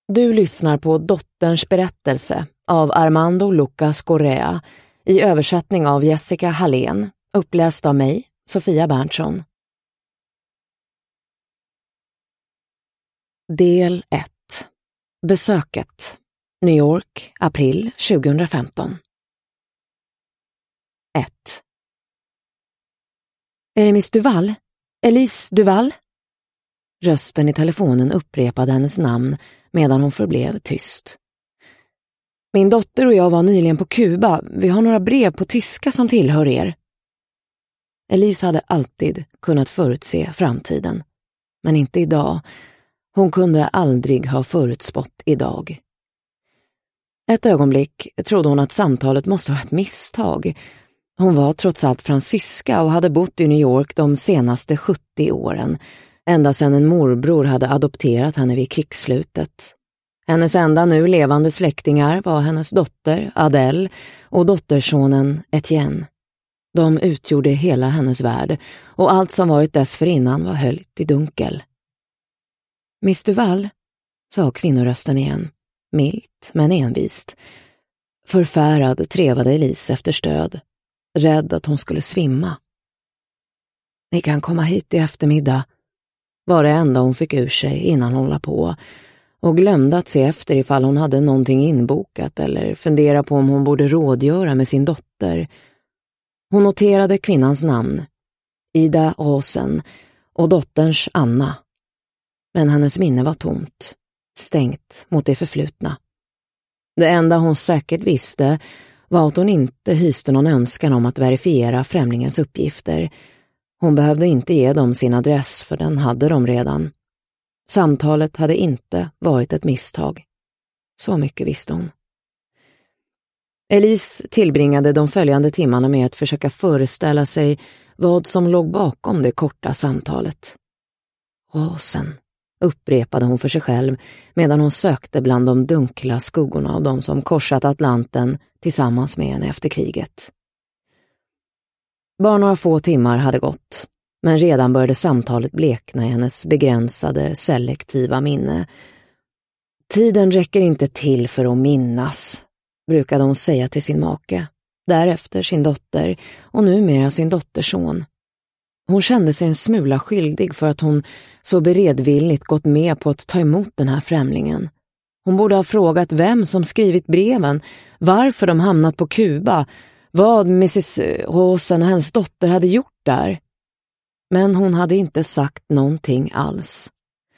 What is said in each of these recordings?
Du lyssnar på Dotterns berättelse av Armando Lucas Correa i översättning av Jessica Hallén, uppläst av mig, Sofia Berntsson. Del 1. Besöket. New York, april 2015. 1. Är det Miss Duval? Elise Duval? Rösten i telefonen upprepade hennes namn medan hon förblev tyst. Min dotter och jag var nyligen på Kuba. Vi har några brev på tyska som tillhör er. Elise hade alltid kunnat förutse framtiden. Men inte idag. Hon kunde aldrig ha förutspått idag. Ett ögonblick trodde hon att samtalet måste vara ett misstag. Hon var trots allt fransyska och hade bott i New York de senaste 70 åren. Ända sedan en morbror hade adopterat henne vid krigsslutet. Hennes enda nu levande släktingar var hennes dotter Adele och dottersonen Etienne. De utgjorde hela hennes värld och allt som varit dessförinnan var höljt i dunkel. Miss Duval, sa kvinnorösten igen, milt men envist. Förfärad trevade Elise efter stöd, rädd att hon skulle svimma. Ni kan komma hit i eftermiddag, var det enda hon fick ur sig innan hon la på och glömde att se efter ifall hon hade någonting inbokat eller fundera på om hon borde rådgöra med sin dotter. Hon noterade kvinnans namn, Ida Rosen, och dotterns Anna. Men hennes minne var tomt, stängt mot det förflutna. Det enda hon säkert visste var att hon inte hyste någon önskan om att verifiera främlingens uppgifter. Hon behövde inte ge dem sin adress för den hade de redan. Samtalet hade inte varit ett misstag. Så mycket visste hon. Elise tillbringade de följande timmarna med att försöka föreställa sig vad som låg bakom det korta samtalet. Rosen, upprepade hon för sig själv medan hon sökte bland de dunkla skuggorna av de som korsat Atlanten tillsammans med henne efter kriget. Bara några få timmar hade gått, men redan började samtalet blekna i hennes begränsade, selektiva minne. Tiden räcker inte till för att minnas, brukade hon säga till sin make, därefter sin dotter och numera sin dotterson. Hon kände sig en smula skyldig för att hon så beredvilligt gått med på att ta emot den här främlingen. Hon borde ha frågat vem som skrivit breven, varför de hamnat på Kuba, vad Mrs. Rosen och hennes dotter hade gjort där. Men hon hade inte sagt någonting alls.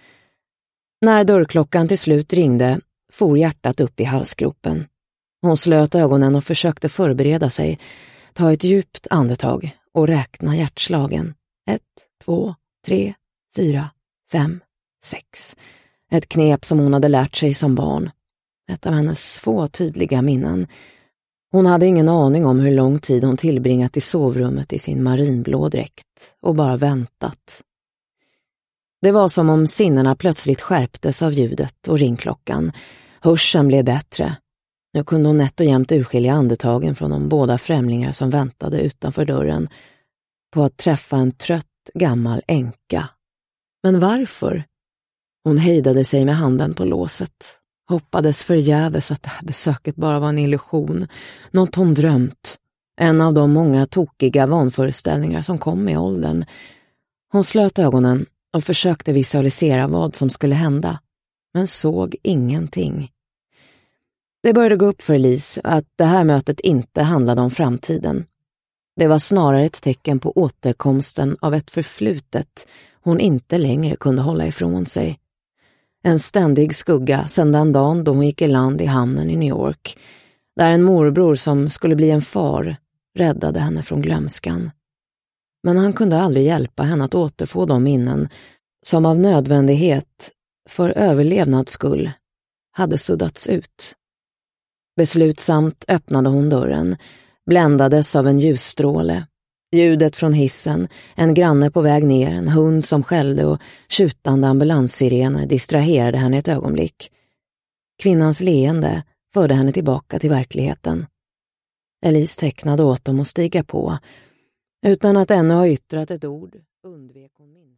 När dörrklockan till slut ringde for hjärtat upp i halsgropen. Hon slöt ögonen och försökte förbereda sig, ta ett djupt andetag och räkna hjärtslagen. 1, 2, 3, 4, 5, 6. Ett knep som hon hade lärt sig som barn. Ett av hennes få tydliga minnen. Hon hade ingen aning om hur lång tid hon tillbringat i sovrummet i sin marinblå dräkt och bara väntat. Det var som om sinnena plötsligt skärptes av ljudet och ringklockan. Hörseln blev bättre. Nu kunde hon nätt och jämt urskilja andetagen från de båda främlingar som väntade utanför dörren på att träffa en trött gammal änka. Men varför? Hon hejdade sig med handen på låset. Hoppades förgäves att det här besöket bara var en illusion. Något hon drömt. En av de många tokiga vanföreställningar som kom med åldern. Hon slöt ögonen och försökte visualisera vad som skulle hända. Men såg ingenting. Det började gå upp för Elise att det här mötet inte handlade om framtiden. Det var snarare ett tecken på återkomsten av ett förflutet hon inte längre kunde hålla ifrån sig. En ständig skugga sedan den dagen då hon gick i land i hamnen i New York, där en morbror som skulle bli en far räddade henne från glömskan. Men han kunde aldrig hjälpa henne att återfå de minnen som av nödvändighet, för överlevnads skull, hade suddats ut. Beslutsamt öppnade hon dörren, bländades av en ljusstråle. Ljudet från hissen, en granne på väg ner, en hund som skällde och tjutande ambulanssirener distraherade henne ett ögonblick. Kvinnans leende förde henne tillbaka till verkligheten. Elise tecknade åt dem att stiga på. Utan att ännu ha yttrat ett ord undvek hon minnet.